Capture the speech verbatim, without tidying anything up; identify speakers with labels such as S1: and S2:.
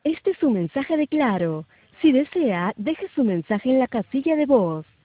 S1: Este es su mensaje de Claro. Si desea, deje su mensaje en la casilla de voz.